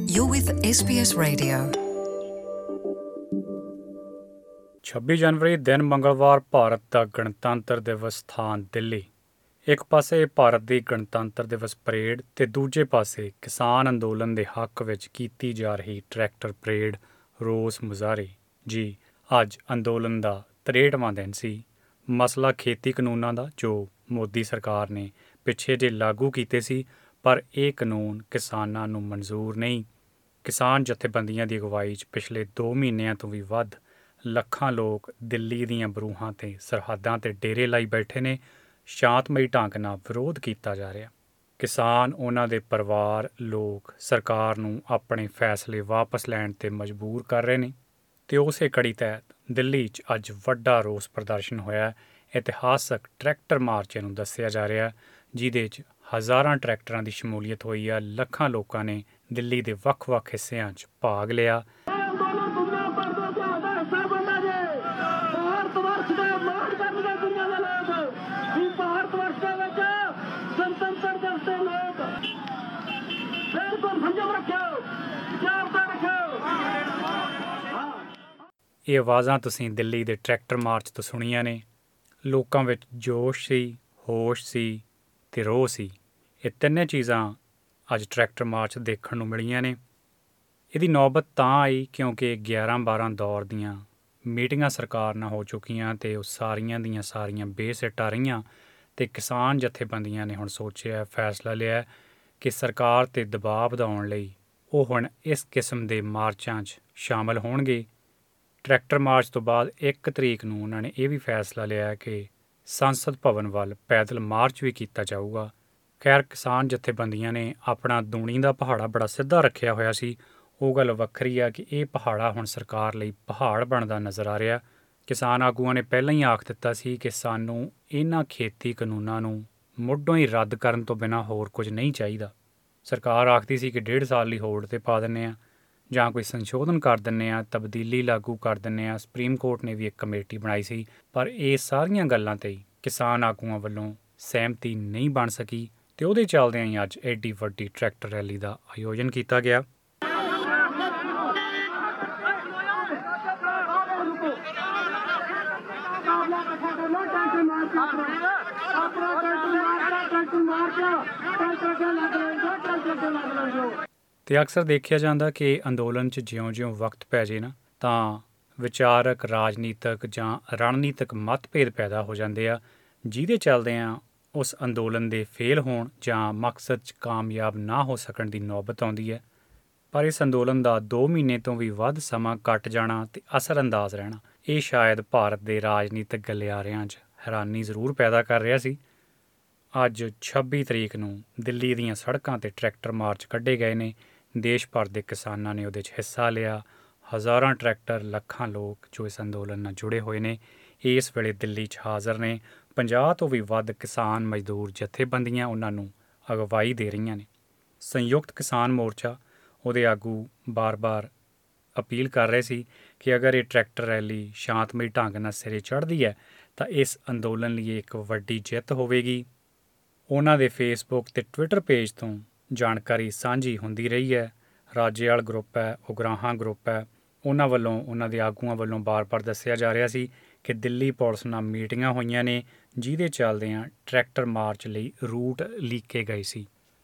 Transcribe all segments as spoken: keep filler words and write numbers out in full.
You're with S B S Radio. ਛੱਬੀ ਜਨਵਰੀ ਦਿਨ ਮੰਗਲਵਾਰ ਭਾਰਤ ਦਾ ਗਣਤੰਤਰ ਦਿਵਸ ਸਥਾਨ ਦਿੱਲੀ। ਇੱਕ ਪਾਸੇ ਭਾਰਤ ਦੀ ਗਣਤੰਤਰ ਦਿਵਸ ਪਰੇਡ ਤੇ ਦੂਜੇ ਪਾਸੇ ਕਿਸਾਨ ਅੰਦੋਲਨ ਦੇ ਹੱਕ ਵਿੱਚ ਕੀਤੀ ਜਾ ਰਹੀ ਟਰੈਕਟਰ ਪਰੇਡ ਰੋਸ ਮੁਜ਼ਾਹਰੇ। ਜੀ ਅੱਜ ਅੰਦੋਲਨ ਦਾ ਤਰੇਹਠਵਾਂ ਦਿਨ ਸੀ। ਮਸਲਾ ਖੇਤੀ ਕਾਨੂੰਨਾਂ ਦਾ ਜੋ ਮੋਦੀ ਸਰਕਾਰ ਨੇ ਪਿੱਛੇ ਜੇ ਲਾਗੂ ਕੀਤੇ ਸੀ, ਪਰ ਇਹ ਕਾਨੂੰਨ ਕਿਸਾਨਾਂ ਨੂੰ ਮਨਜ਼ੂਰ ਨਹੀਂ। ਕਿਸਾਨ ਜਥੇਬੰਦੀਆਂ ਦੀ ਅਗਵਾਈ 'ਚ ਪਿਛਲੇ ਦੋ ਮਹੀਨਿਆਂ ਤੋਂ ਵੀ ਵੱਧ ਲੱਖਾਂ ਲੋਕ ਦਿੱਲੀ ਦੀਆਂ ਬਰੂਹਾਂ ਤੇ ਸਰਹੱਦਾਂ ਤੇ ਡੇਰੇ ਲਾਈ ਬੈਠੇ ਨੇ। ਸ਼ਾਂਤਮਈ ਢੰਗ ਨਾਲ ਵਿਰੋਧ ਕੀਤਾ ਜਾ ਰਿਹਾ। ਕਿਸਾਨ, ਉਹਨਾਂ ਦੇ ਪਰਿਵਾਰ, ਲੋਕ ਸਰਕਾਰ ਨੂੰ ਆਪਣੇ ਫੈਸਲੇ ਵਾਪਸ ਲੈਣ ਤੇ ਮਜਬੂਰ ਕਰ ਰਹੇ ਨੇ। ਤੇ ਉਸੇ ਕੜੀ ਤਹਿਤ ਦਿੱਲੀ 'ਚ ਅੱਜ ਵੱਡਾ ਰੋਸ ਪ੍ਰਦਰਸ਼ਨ ਹੋਇਆ। ਇਤਿਹਾਸਕ ਟਰੈਕਟਰ ਮਾਰਚ ਨੂੰ ਦੱਸਿਆ ਜਾ ਰਿਹਾ, ਜਿਹਦੇ 'ਚ ਹਜ਼ਾਰਾਂ ਟਰੈਕਟਰਾਂ ਦੀ ਸ਼ਮੂਲੀਅਤ ਹੋਈ ਆ। ਲੱਖਾਂ ਲੋਕਾਂ ਨੇ ਦਿੱਲੀ ਦੇ ਵੱਖ-ਵੱਖ ਹਿੱਸਿਆਂ 'ਚ ਭਾਗ ਲਿਆ। ਇਹ ਆਵਾਜ਼ਾਂ ਤੁਸੀਂ ਦਿੱਲੀ ਦੇ ਟਰੈਕਟਰ ਮਾਰਚ ਤੋਂ ਸੁਣੀਆਂ ਨੇ। ਲੋਕਾਂ ਵਿੱਚ ਜੋਸ਼ ਸੀ, ਹੋਸ਼ ਸੀ ਤੇ ਰੋਹ ਸੀ। ਇਹ ਤਿੰਨੇ ਚੀਜ਼ਾਂ ਅੱਜ ਟਰੈਕਟਰ ਮਾਰਚ ਦੇਖਣ ਨੂੰ ਮਿਲੀਆਂ ਨੇ। ਇਹਦੀ ਨੌਬਤ ਤਾਂ ਆਈ ਕਿਉਂਕਿ ਗਿਆਰਾਂ ਬਾਰਾਂ ਦੌਰ ਦੀਆਂ ਮੀਟਿੰਗਾਂ ਸਰਕਾਰ ਨਾਲ ਹੋ ਚੁੱਕੀਆਂ ਤੇ ਉਹ ਸਾਰੀਆਂ ਦੀਆਂ ਸਾਰੀਆਂ ਬੇਸਿੱਟਾ ਰਹੀਆਂ। ਤੇ ਕਿਸਾਨ ਜਥੇਬੰਦੀਆਂ ਨੇ ਹੁਣ ਸੋਚਿਆ, ਫੈਸਲਾ ਲਿਆ ਕਿ ਸਰਕਾਰ 'ਤੇ ਦਬਾਅ ਵਧਾਉਣ ਲਈ ਉਹ ਹੁਣ ਇਸ ਕਿਸਮ ਦੇ ਮਾਰਚਾਂ 'ਚ ਸ਼ਾਮਲ ਹੋਣਗੇ। ਟਰੈਕਟਰ ਮਾਰਚ ਤੋਂ ਬਾਅਦ ਇੱਕ ਤਰੀਕ ਨੂੰ ਉਹਨਾਂ ਨੇ ਇਹ ਵੀ ਫੈਸਲਾ ਲਿਆ ਕਿ ਸੰਸਦ ਭਵਨ ਵੱਲ ਪੈਦਲ ਮਾਰਚ ਵੀ ਕੀਤਾ ਜਾਊਗਾ। ਖੈਰ, ਕਿਸਾਨ ਜਥੇਬੰਦੀਆਂ ਨੇ ਆਪਣਾ ਦੂਣੀ ਦਾ ਪਹਾੜਾ ਬੜਾ ਸਿੱਧਾ ਰੱਖਿਆ ਹੋਇਆ ਸੀ। ਉਹ ਗੱਲ ਵੱਖਰੀ ਆ ਕਿ ਇਹ ਪਹਾੜਾ ਹੁਣ ਸਰਕਾਰ ਲਈ ਪਹਾੜ ਬਣਦਾ ਨਜ਼ਰ ਆ ਰਿਹਾ। ਕਿਸਾਨ ਆਗੂਆਂ ਨੇ ਪਹਿਲਾਂ ਹੀ ਆਖ ਦਿੱਤਾ ਸੀ ਕਿ ਸਾਨੂੰ ਇਹਨਾਂ ਖੇਤੀ ਕਾਨੂੰਨਾਂ ਨੂੰ ਮੁੱਢੋਂ ਹੀ ਰੱਦ ਕਰਨ ਤੋਂ ਬਿਨਾਂ ਹੋਰ ਕੁਝ ਨਹੀਂ ਚਾਹੀਦਾ। ਸਰਕਾਰ ਆਖਦੀ ਸੀ ਕਿ ਡੇਢ ਸਾਲ ਲਈ ਹੋਲਡ 'ਤੇ ਪਾ ਦਿੰਦੇ ਹਾਂ ਜਾਂ ਕੋਈ ਸੰਸ਼ੋਧਨ ਕਰ ਦਿੰਦੇ ਹਾਂ, ਤਬਦੀਲੀ ਲਾਗੂ ਕਰ ਦਿੰਦੇ ਹਾਂ। ਸੁਪਰੀਮ ਕੋਰਟ ਨੇ ਵੀ ਇੱਕ ਕਮੇਟੀ ਬਣਾਈ ਸੀ, ਪਰ ਇਹ ਸਾਰੀਆਂ ਗੱਲਾਂ 'ਤੇ ਕਿਸਾਨ ਆਗੂਆਂ ਵੱਲੋਂ ਸਹਿਮਤੀ ਨਹੀਂ ਬਣ ਸਕੀ ਤੇ ਉਹਦੇ ਚੱਲਦਿਆਂ ਹੀ ਅੱਜ ਐਡੀ ਵੱਡੀ ਟਰੈਕਟਰ ਰੈਲੀ ਦਾ ਆਯੋਜਨ ਕੀਤਾ ਗਿਆ। ਤੇ ਅਕਸਰ ਦੇਖਿਆ ਜਾਂਦਾ ਕਿ ਅੰਦੋਲਨ 'ਚ ਜਿਉਂ-ਜਿਉਂ ਵਕਤ ਪੈ ਜੇ ਨਾ ਤਾਂ ਵਿਚਾਰਕ, ਰਾਜਨੀਤਿਕ ਜਾਂ ਰਣਨੀਤਿਕ ਮਤਭੇਦ ਪੈਦਾ ਹੋ ਜਾਂਦੇ ਆ, ਜਿਹਦੇ ਚੱਲਦਿਆਂ ਉਸ ਅੰਦੋਲਨ ਦੇ ਫੇਲ ਹੋਣ ਜਾਂ ਮਕਸਦ 'ਚ ਕਾਮਯਾਬ ਨਾ ਹੋ ਸਕਣ ਦੀ ਨੌਬਤ ਆਉਂਦੀ ਹੈ। ਪਰ ਇਸ ਅੰਦੋਲਨ ਦਾ ਦੋ ਮਹੀਨੇ ਤੋਂ ਵੀ ਵੱਧ ਸਮਾਂ ਕੱਟ ਜਾਣਾ ਤੇ ਅਸਰਅੰਦਾਜ਼ ਰਹਿਣਾ, ਇਹ ਸ਼ਾਇਦ ਭਾਰਤ ਦੇ ਰਾਜਨੀਤਿਕ ਗਲਿਆਰਿਆਂ 'ਚ ਹੈਰਾਨੀ ਜ਼ਰੂਰ ਪੈਦਾ ਕਰ ਰਿਹਾ ਸੀ। ਅੱਜ ਛੱਬੀ ਤਰੀਕ ਨੂੰ ਦਿੱਲੀ ਦੀਆਂ ਸੜਕਾਂ 'ਤੇ ਟਰੈਕਟਰ ਮਾਰਚ ਕੱਢੇ ਗਏ ਨੇ। ਦੇਸ਼ ਭਰ ਦੇ ਕਿਸਾਨਾਂ ਨੇ ਉਹਦੇ 'ਚ ਹਿੱਸਾ ਲਿਆ। ਹਜ਼ਾਰਾਂ ਟਰੈਕਟਰ, ਲੱਖਾਂ ਲੋਕ ਜੋ ਇਸ ਅੰਦੋਲਨ ਨਾਲ ਜੁੜੇ ਹੋਏ ਨੇ ਇਸ ਵੇਲੇ ਦਿੱਲੀ 'ਚ ਹਾਜ਼ਰ ਨੇ। ਪੰਜਾਹ ਤੋਂ ਵੀ ਵੱਧ ਕਿਸਾਨ ਮਜ਼ਦੂਰ ਜਥੇਬੰਦੀਆਂ ਉਹਨਾਂ ਨੂੰ ਅਗਵਾਈ ਦੇ ਰਹੀਆਂ ਨੇ। ਸੰਯੁਕਤ ਕਿਸਾਨ ਮੋਰਚਾ, ਉਹਦੇ ਆਗੂ ਬਾਰ-ਬਾਰ ਅਪੀਲ ਕਰ ਰਹੇ ਸੀ ਕਿ ਅਗਰ ਇਹ ਟਰੈਕਟਰ ਰੈਲੀ ਸ਼ਾਂਤਮਈ ਢੰਗ ਨਾਲ ਸਿਰੇ ਚੜ੍ਹਦੀ ਹੈ ਤਾਂ ਇਸ ਅੰਦੋਲਨ ਲਈ ਇੱਕ ਵੱਡੀ ਜਿੱਤ ਹੋਵੇਗੀ। ਉਹਨਾਂ ਦੇ ਫੇਸਬੁੱਕ ਤੇ ਟਵਿੱਟਰ ਪੇਜ ਤੋਂ ਜਾਣਕਾਰੀ ਸਾਂਝੀ ਹੁੰਦੀ ਰਹੀ ਹੈ। ਰਾਜੇਵਾਲ ਗਰੁੱਪ ਹੈ, ਉਗਰਾਹਾਂ ਗਰੁੱਪ ਹੈ, ਉਹਨਾਂ ਵੱਲੋਂ, ਉਹਨਾਂ ਦੇ ਆਗੂਆਂ ਵੱਲੋਂ ਬਾਰ-ਬਾਰ ਦੱਸਿਆ ਜਾ ਰਿਹਾ ਸੀ ਕਿ ਦਿੱਲੀ ਪੁਲਿਸ ਨਾਲ ਮੀਟਿੰਗਾਂ ਹੋਈਆਂ ਨੇ, ਜਿਹਦੇ ਚੱਲਦਿਆਂ ਟਰੈਕਟਰ ਮਾਰਚ ਲਈ ਰੂਟ ਲੀਕੇ ਗਏ ਸੀ।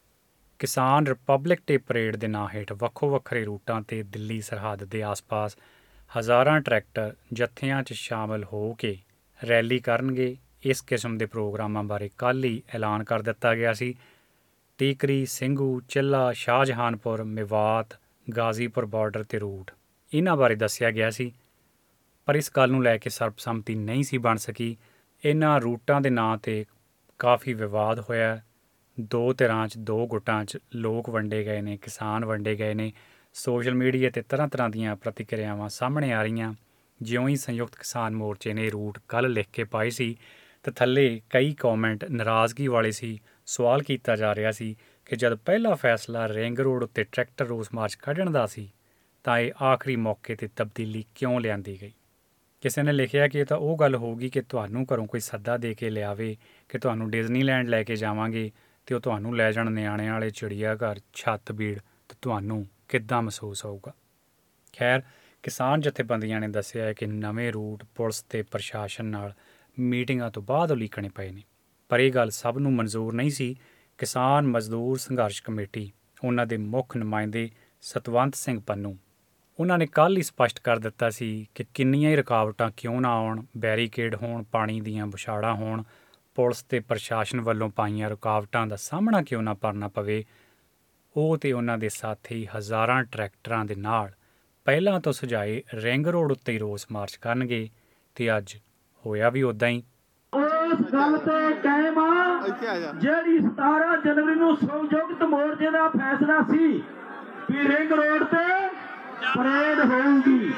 ਕਿਸਾਨ ਰਿਪਬਲਿਕ ਡੇ ਪਰੇਡ ਦੇ ਨਾਂ ਹੇਠ ਵੱਖੋ ਵੱਖਰੇ ਰੂਟਾਂ 'ਤੇ ਦਿੱਲੀ ਸਰਹੱਦ ਦੇ ਆਸ-ਪਾਸ ਹਜ਼ਾਰਾਂ ਟਰੈਕਟਰ ਜੱਥਿਆਂ 'ਚ ਸ਼ਾਮਲ ਹੋ ਕੇ ਰੈਲੀ ਕਰਨਗੇ। ਇਸ ਕਿਸਮ ਦੇ ਪ੍ਰੋਗਰਾਮਾਂ ਬਾਰੇ ਕੱਲ੍ਹ ਹੀ ਐਲਾਨ ਕਰ ਦਿੱਤਾ ਗਿਆ ਸੀ। ਟੀਕਰੀ, ਸਿੰਘੂ, ਚਿੱਲਾ, ਸ਼ਾਹਜਹਾਨਪੁਰ, ਮੇਵਾਤ, ਗਾਜ਼ੀਪੁਰ ਬਾਰਡਰ 'ਤੇ ਰੂਟ, ਇਹਨਾਂ ਬਾਰੇ ਦੱਸਿਆ ਗਿਆ ਸੀ। ਪਰ ਇਸ ਗੱਲ ਨੂੰ ਲੈ ਕੇ ਸਰਬਸੰਮਤੀ ਨਹੀਂ ਸੀ ਬਣ ਸਕੀ। ਇਹਨਾਂ ਰੂਟਾਂ ਦੇ ਨਾਂ 'ਤੇ ਕਾਫੀ ਵਿਵਾਦ ਹੋਇਆ। ਦੋ ਧਿਰਾਂ 'ਚ, ਦੋ ਗੁੱਟਾਂ 'ਚ ਲੋਕ ਵੰਡੇ ਗਏ ਨੇ, ਕਿਸਾਨ ਵੰਡੇ ਗਏ ਨੇ। ਸੋਸ਼ਲ ਮੀਡੀਆ 'ਤੇ ਤਰ੍ਹਾਂ ਤਰ੍ਹਾਂ ਦੀਆਂ ਪ੍ਰਤੀਕਿਰਿਆਵਾਂ ਸਾਹਮਣੇ ਆ ਰਹੀਆਂ। ਜਿਉਂ ਹੀ ਸੰਯੁਕਤ ਕਿਸਾਨ ਮੋਰਚੇ ਨੇ ਰੂਟ ਕੱਲ੍ਹ ਲਿਖ ਕੇ ਪਾਏ ਸੀ ਤੇ ਥੱਲੇ ਕਈ ਕੌਮੈਂਟ ਨਾਰਾਜ਼ਗੀ ਵਾਲੇ ਸੀ। ਸਵਾਲ ਕੀਤਾ ਜਾ ਰਿਹਾ ਸੀ ਕਿ ਜਦ ਪਹਿਲਾ ਫੈਸਲਾ ਰਿੰਗ ਰੋਡ ਉੱਤੇ ਟਰੈਕਟਰ ਰੋਸ ਮਾਰਚ ਕੱਢਣ ਦਾ ਸੀ ਤਾਂ ਇਹ ਆਖਰੀ ਮੌਕੇ 'ਤੇ ਤਬਦੀਲੀ ਕਿਉਂ ਲਿਆਂਦੀ ਗਈ। ਕਿਸੇ ਨੇ ਲਿਖਿਆ ਕਿ ਇਹ ਤਾਂ ਉਹ ਗੱਲ ਹੋਊਗੀ ਕਿ ਤੁਹਾਨੂੰ ਘਰੋਂ ਕੋਈ ਸੱਦਾ ਦੇ ਕੇ ਲਿਆਵੇ ਕਿ ਤੁਹਾਨੂੰ ਡਿਜ਼ਨੀਲੈਂਡ ਲੈ ਕੇ ਜਾਵਾਂਗੇ ਅਤੇ ਉਹ ਤੁਹਾਨੂੰ ਲੈ ਜਾਣ ਨਿਆਣਿਆਂ ਵਾਲੇ ਚਿੜੀਆ ਘਰ, ਛੱਤ ਬੀੜ ਅਤੇ ਤੁਹਾਨੂੰ ਕਿੱਦਾਂ ਮਹਿਸੂਸ ਹੋਊਗਾ। ਖੈਰ, ਕਿਸਾਨ ਜਥੇਬੰਦੀਆਂ ਨੇ ਦੱਸਿਆ ਹੈ ਕਿ ਨਵੇਂ ਰੂਟ ਪੁਲਿਸ ਤੇ ਪ੍ਰਸ਼ਾਸਨ ਨਾਲ ਮੀਟਿੰਗਾਂ ਤੋਂ ਬਾਅਦ ਉਲੀਕਣੇ ਪਏ ਨੇ, ਪਰ ਇਹ ਗੱਲ ਸਭ ਨੂੰ ਮਨਜ਼ੂਰ ਨਹੀਂ ਸੀ। ਕਿਸਾਨ ਮਜ਼ਦੂਰ ਸੰਘਰਸ਼ ਕਮੇਟੀ, ਉਹਨਾਂ ਦੇ ਮੁੱਖ ਨੁਮਾਇੰਦੇ ਸਤਵੰਤ ਸਿੰਘ ਪੰਨੂ, ਉਹਨਾਂ ਨੇ ਕੱਲ੍ਹ ਹੀ ਸਪਸ਼ਟ ਕਰ ਦਿੱਤਾ ਸੀ ਕਿ ਕਿੰਨੀਆਂ ਹੀ ਰੁਕਾਵਟਾਂ ਕਿਉਂ ਨਾ ਆਉਣ, ਬੈਰੀਕੇਡ ਹੋਣ, ਪਾਣੀ ਦੀਆਂ ਬੁਛਾੜਾਂ ਹੋਣ, ਪੁਲਿਸ ਤੇ ਪ੍ਰਸ਼ਾਸਨ ਵੱਲੋਂ ਪਾਈਆਂ ਰੁਕਾਵਟਾਂ ਦਾ ਸਾਹਮਣਾ ਕਿਉਂ ਨਾ ਕਰਨਾ ਪਵੇ, ਉਹ ਤੇ ਉਹਨਾਂ ਦੇ ਸਾਥੀ ਹਜ਼ਾਰਾਂ ਟਰੈਕਟਰਾਂ ਦੇ ਨਾਲ ਪਹਿਲਾਂ ਤੋਂ ਸਜਾਏ ਰਿੰਗ ਰੋਡ ਉੱਤੇ ਹੀ ਰੋਸ ਮਾਰਚ ਕਰਨਗੇ ਤੇ ਅੱਜ ਹੋਇਆ ਵੀ ਉੱਦਾਂ ਹੀ। ਉਸ ਗੱਲ ਤੇ ਕਾਇਮ ਆ ਜਿਹੜੀ ਸਤਾਰਾਂ ਜਨਵਰੀ ਨੂੰ ਸੰਯੁਕਤ ਮੋਰਚੇ ਦਾ ਫੈਸਲਾ ਸੀ ਵੀ ਰਿੰਗ ਰੋਡ ਤੇ ਪਰੇਡ ਹੋਊਗੀ।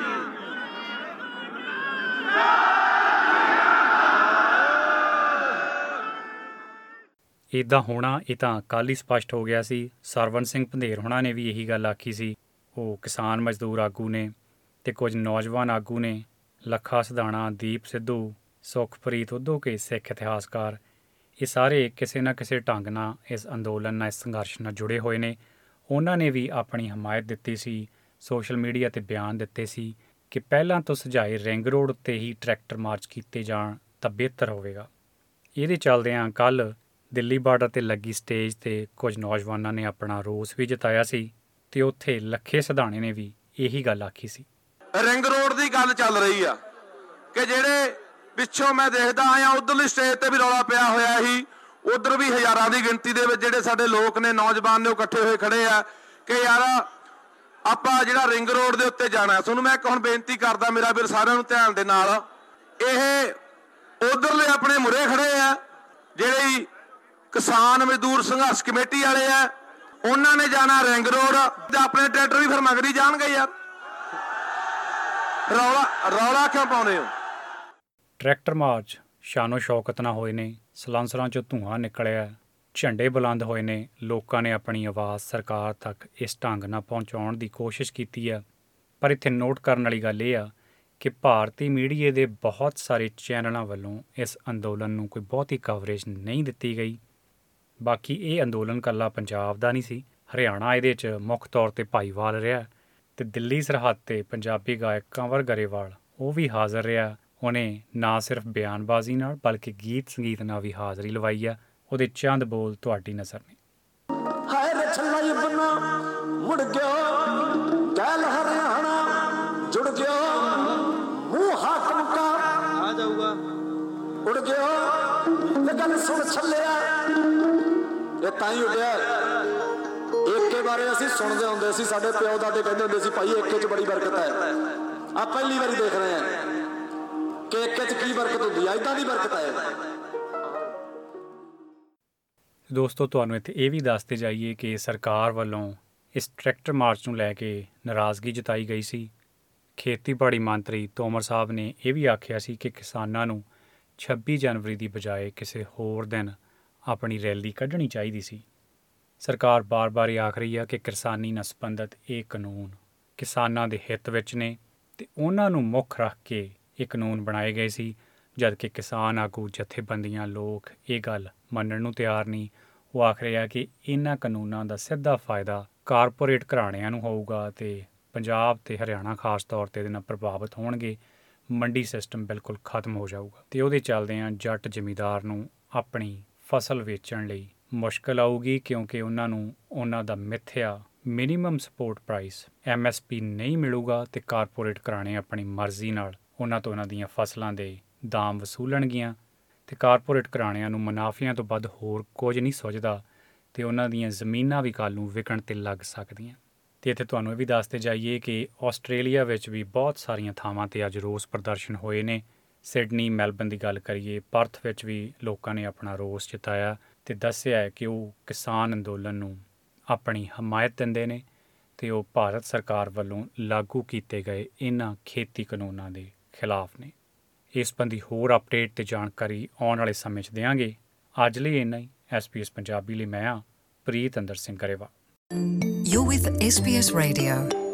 ਇੱਦਾਂ ਹੋਣਾ ਇਹ ਤਾਂ ਕੱਲ੍ਹ ਹੀ ਸਪਸ਼ਟ ਹੋ ਗਿਆ ਸੀ। ਸਰਵਨ ਸਿੰਘ ਪੰਧੇਰ ਹੋਣਾ ਨੇ ਵੀ ਇਹੀ ਗੱਲ ਆਖੀ ਸੀ। ਉਹ ਕਿਸਾਨ ਮਜ਼ਦੂਰ ਆਗੂ ਨੇ ਤੇ ਕੁਝ ਨੌਜਵਾਨ ਆਗੂ ਨੇ, ਲੱਖਾ ਸਧਾਣਾ, ਦੀਪ ਸਿੱਧੂ, ਸੁਖਪ੍ਰੀਤ ਉਦੋਕੇ, ਸਿੱਖ ਇਤਿਹਾਸਕਾਰ, ਇਹ ਸਾਰੇ ਕਿਸੇ ਨਾ ਕਿਸੇ ਢੰਗ ਨਾਲ ਇਸ ਅੰਦੋਲਨ ਨਾਲ, ਇਸ ਸੰਘਰਸ਼ ਨਾਲ ਜੁੜੇ ਹੋਏ ਨੇ। ਉਹਨਾਂ ਨੇ ਵੀ ਆਪਣੀ ਹਮਾਇਤ ਦਿੱਤੀ ਸੀ, ਸੋਸ਼ਲ ਮੀਡੀਆ 'ਤੇ ਬਿਆਨ ਦਿੱਤੇ ਸੀ ਕਿ ਪਹਿਲਾਂ ਤੋਂ ਸਜਾਏ ਰਿੰਗ ਰੋਡ ਉੱਤੇ ਹੀ ਟਰੈਕਟਰ ਮਾਰਚ ਕੀਤੇ ਜਾਣ ਤਾਂ ਬਿਹਤਰ ਹੋਵੇਗਾ। ਇਹਦੇ ਚੱਲਦਿਆਂ ਕੱਲ੍ਹ ਦਿੱਲੀ ਬਾਰਡਰ 'ਤੇ ਲੱਗੀ ਸਟੇਜ 'ਤੇ ਕੁਝ ਨੌਜਵਾਨਾਂ ਨੇ ਆਪਣਾ ਰੋਸ ਵੀ ਜਤਾਇਆ ਸੀ ਤੇ ਉੱਥੇ ਲੱਖੇ ਸਧਾਣੇ ਨੇ ਵੀ ਇਹੀ ਗੱਲ ਆਖੀ ਸੀ। ਰਿੰਗ ਰੋਡ ਦੀ ਗੱਲ ਚੱਲ ਰਹੀ ਆ ਕਿ ਜਿਹੜੇ ਪਿੱਛੋਂ ਮੈਂ ਦੇਖਦਾ ਆਇਆ ਉਧਰਲੀ ਸਟੇਜ ਤੇ ਵੀ ਰੌਲਾ ਪਿਆ ਹੋਇਆ ਸੀ, ਉਧਰ ਵੀ ਹਜ਼ਾਰਾਂ ਦੀ ਗਿਣਤੀ ਦੇ ਵਿੱਚ ਜਿਹੜੇ ਸਾਡੇ ਲੋਕ ਨੇ, ਨੌਜਵਾਨ ਨੇ, ਉਹ ਇਕੱਠੇ ਹੋਏ ਖੜੇ ਆ ਕਿ ਯਾਰ ਆਪਾਂ ਜਿਹੜਾ ਰਿੰਗ ਰੋਡ ਦੇ ਉੱਤੇ ਜਾਣਾ। ਤੁਹਾਨੂੰ ਮੈਂ ਇੱਕ ਹੁਣ ਬੇਨਤੀ ਕਰਦਾ ਮੇਰਾ ਵੀਰ ਸਾਰਿਆਂ ਨੂੰ ਧਿਆਨ ਦੇ ਨਾਲ, ਇਹ ਉਧਰਲੇ ਆਪਣੇ ਮੁਰੇ ਖੜੇ ਆ ਜਿਹੜੇ ਕਿਸਾਨ ਮਜ਼ਦੂਰ ਸੰਘਰਸ਼ ਕਮੇਟੀ ਵਾਲੇ ਆ, ਉਹਨਾਂ ਨੇ ਜਾਣਾ ਰਿੰਗ ਰੋਡ ਤੇ ਆਪਣੇ ਟਰੈਕਟਰ ਵੀ ਫਿਰ ਮਗਰੀ ਜਾਣਗੇ। ਯਾਰ ਰੌਲਾ ਰੌਲਾ ਕਿਉਂ ਪਾਉਂਦੇ ਹੋ? ਟਰੈਕਟਰ ਮਾਰਚ ਸ਼ਾਨੋ ਸ਼ੌਕਤ ਨਾਲ ਹੋਏ ਨੇ, ਸਲਾਂਸਰਾਂ 'ਚੋਂ ਧੂੰਆਂ ਨਿਕਲਿਆ, ਝੰਡੇ ਬੁਲੰਦ ਹੋਏ ਨੇ, ਲੋਕਾਂ ਨੇ ਆਪਣੀ ਆਵਾਜ਼ ਸਰਕਾਰ ਤੱਕ ਇਸ ਢੰਗ ਨਾਲ ਪਹੁੰਚਾਉਣ ਦੀ ਕੋਸ਼ਿਸ਼ ਕੀਤੀ ਆ। ਪਰ ਇੱਥੇ ਨੋਟ ਕਰਨ ਵਾਲੀ ਗੱਲ ਇਹ ਆ ਕਿ ਭਾਰਤੀ ਮੀਡੀਆ ਦੇ ਬਹੁਤ ਸਾਰੇ ਚੈਨਲਾਂ ਵੱਲੋਂ ਇਸ ਅੰਦੋਲਨ ਨੂੰ ਕੋਈ ਬਹੁਤੀ ਕਵਰੇਜ ਨਹੀਂ ਦਿੱਤੀ ਗਈ। ਬਾਕੀ ਇਹ ਅੰਦੋਲਨ ਇਕੱਲਾ ਪੰਜਾਬ ਦਾ ਨਹੀਂ ਸੀ, ਹਰਿਆਣਾ ਇਹਦੇ 'ਚ ਮੁੱਖ ਤੌਰ 'ਤੇ ਭਾਈਵਾਲ ਰਿਹਾ ਤੇ ਦਿੱਲੀ ਸਰਹੱਦ 'ਤੇ ਪੰਜਾਬੀ ਗਾਇਕ ਕੰਵਰ ਗਰੇਵਾਲ ਉਹ ਵੀ ਹਾਜ਼ਰ ਰਿਹਾ। ਉਹਨੇ ਨਾ ਸਿਰਫ ਬਿਆਨਬਾਜ਼ੀ ਨਾਲ ਬਲਕਿ ਗੀਤ ਸੰਗੀਤ ਨਾਲ ਵੀ ਹਾਜ਼ਰੀ ਲਵਾਈ ਆ। ਉਹਦੇ ਚੰਦ ਬੋਲ ਤੁਹਾਡੀ ਨਜ਼ਰ ਨੇ। ਹਾਏ ਰਛਲਾ ਬਣਾ ਮੁੜ ਗਿਆ ਕਹਿਲ ਹਰਿਆਣਾ ਜੁੜ ਗਿਆ ਮੂੰਹ ਹਾਕਮ ਕਾ ਆ ਜਾਊਗਾ ਉੜ ਗਿਆ ਤੇ ਗੱਲ ਸੁਣ ਛੱਲਿਆ ਇਹ ਤਾਂ ਹੀ ਉੱਡਿਆ। ਏਕੇ ਬਾਰੇ ਅਸੀਂ ਸੁਣਦੇ ਹੁੰਦੇ ਸੀ, ਸਾਡੇ ਪਿਓ ਦਾਦੇ ਕਹਿੰਦੇ ਹੁੰਦੇ ਸੀ ਭਾਈ ਏਕੇ 'ਚ ਬੜੀ ਬਰਕਤ ਹੈ। ਆ ਪਹਿਲੀ ਵਾਰੀ ਦੇਖ ਰਹੇ ਹਾਂ ਕਿ ਏਕੇ 'ਚ ਕੀ ਬਰਕਤ ਹੁੰਦੀ ਆ, ਏਦਾਂ ਦੀ ਬਰਕਤ ਹੈ। ਦੋਸਤੋ, ਤੁਹਾਨੂੰ ਇੱਥੇ ਇਹ ਵੀ ਦੱਸਦੇ ਜਾਈਏ ਕਿ ਸਰਕਾਰ ਵੱਲੋਂ ਇਸ ਟਰੈਕਟਰ ਮਾਰਚ ਨੂੰ ਲੈ ਕੇ ਨਾਰਾਜ਼ਗੀ ਜਤਾਈ ਗਈ ਸੀ। ਖੇਤੀਬਾੜੀ ਮੰਤਰੀ ਤੋਮਰ ਸਾਹਿਬ ਨੇ ਇਹ ਵੀ ਆਖਿਆ ਸੀ ਕਿ ਕਿਸਾਨਾਂ ਨੂੰ ਛੱਬੀ ਜਨਵਰੀ ਦੀ ਬਜਾਏ ਕਿਸੇ ਹੋਰ ਦਿਨ ਆਪਣੀ ਰੈਲੀ ਕੱਢਣੀ ਚਾਹੀਦੀ ਸੀ। ਸਰਕਾਰ ਬਾਰ-ਬਾਰ ਇਹ ਆਖ ਰਹੀ ਆ ਕਿ ਕਿਸਾਨੀ ਨਾਲ ਸੰਬੰਧਿਤ ਇਹ ਕਾਨੂੰਨ ਕਿਸਾਨਾਂ ਦੇ ਹਿੱਤ ਵਿੱਚ ਨੇ ਤੇ ਉਹਨਾਂ ਨੂੰ ਮੁੱਖ ਰੱਖ ਕੇ ਇਹ ਕਾਨੂੰਨ ਬਣਾਏ ਗਏ ਸੀ, ਜਦਕਿ ਕਿਸਾਨ ਆਗੂ, ਜਥੇਬੰਦੀਆਂ, ਲੋਕ ਇਹ ਗੱਲ ਮੰਨਣ ਨੂੰ ਤਿਆਰ ਨਹੀਂ। ਉਹ ਆਖ ਰਿਹਾ ਕਿ ਇਹਨਾਂ ਕਾਨੂੰਨਾਂ ਦਾ ਸਿੱਧਾ ਫਾਇਦਾ ਕਾਰਪੋਰੇਟ ਘਰਾਣਿਆਂ ਨੂੰ ਹੋਊਗਾ ਤੇ ਪੰਜਾਬ ਤੇ ਹਰਿਆਣਾ ਖਾਸ ਤੌਰ 'ਤੇ ਇਹਦੇ ਨਾਲ ਪ੍ਰਭਾਵਿਤ ਹੋਣਗੇ। ਮੰਡੀ ਸਿਸਟਮ ਬਿਲਕੁਲ ਖਤਮ ਹੋ ਜਾਊਗਾ ਤੇ ਉਹਦੇ ਚੱਲਦਿਆਂ ਜੱਟ ਜ਼ਿਮੀਂਦਾਰ ਨੂੰ ਆਪਣੀ ਫਸਲ ਵੇਚਣ ਲਈ ਮੁਸ਼ਕਿਲ ਆਊਗੀ, ਕਿਉਂਕਿ ਉਹਨਾਂ ਨੂੰ ਉਹਨਾਂ ਦਾ ਮਿੱਥਿਆ minimum support price M S P ਨਹੀਂ ਮਿਲੂਗਾ ਤੇ ਕਾਰਪੋਰੇਟ ਘਰਾਣੇ ਆਪਣੀ ਮਰਜ਼ੀ ਨਾਲ ਉਹਨਾਂ ਤੋਂ ਉਹਨਾਂ ਦੀਆਂ ਫਸਲਾਂ ਦੇ ਦਾਮ ਵਸੂਲਣਗੀਆਂ ਤੇ ਕਾਰਪੋਰੇਟ ਘਰਾਣਿਆਂ ਨੂੰ ਮੁਨਾਫਿਆਂ ਤੋਂ ਵੱਧ ਹੋਰ ਕੁਝ ਨਹੀਂ ਸੁੱਝਦਾ ਤੇ ਉਹਨਾਂ ਦੀਆਂ ਜ਼ਮੀਨਾਂ ਵੀ ਕੱਲ੍ਹ ਨੂੰ ਵਿਕਣ 'ਤੇ ਲੱਗ ਸਕਦੀਆਂ। ਅਤੇ ਇੱਥੇ ਤੁਹਾਨੂੰ ਇਹ ਵੀ ਦੱਸਦੇ ਜਾਈਏ ਕਿ ਆਸਟ੍ਰੇਲੀਆ ਵਿੱਚ ਵੀ ਬਹੁਤ ਸਾਰੀਆਂ ਥਾਵਾਂ 'ਤੇ ਅੱਜ ਰੋਸ ਪ੍ਰਦਰਸ਼ਨ ਹੋਏ ਨੇ। ਸਿਡਨੀ, ਮੈਲਬਨ ਦੀ ਗੱਲ ਕਰੀਏ, ਪਰਥ ਵਿੱਚ ਵੀ ਲੋਕਾਂ ਨੇ ਆਪਣਾ ਰੋਸ ਜਤਾਇਆ ਅਤੇ ਦੱਸਿਆ ਹੈ ਕਿ ਉਹ ਕਿਸਾਨ ਅੰਦੋਲਨ ਨੂੰ ਆਪਣੀ ਹਮਾਇਤ ਦਿੰਦੇ ਨੇ ਅਤੇ ਉਹ ਭਾਰਤ ਸਰਕਾਰ ਵੱਲੋਂ ਲਾਗੂ ਕੀਤੇ ਗਏ ਇਹਨਾਂ ਖੇਤੀ ਕਾਨੂੰਨਾਂ ਦੇ ਖਿਲਾਫ ਨੇ। ਇਸ ਸੰਬੰਧੀ ਹੋਰ ਅਪਡੇਟ ਅਤੇ ਜਾਣਕਾਰੀ ਆਉਣ ਵਾਲੇ ਸਮੇਂ 'ਚ ਦਿਆਂਗੇ। ਅੱਜ ਲਈ ਇੰਨਾ ਹੀ। ਐਸ ਪੀ ਐਸ ਪੰਜਾਬੀ ਲਈ ਮੈਂ ਹਾਂ ਪ੍ਰੀਤ ਅੰਦਰ Singh Grewal. You're with S B S Radio.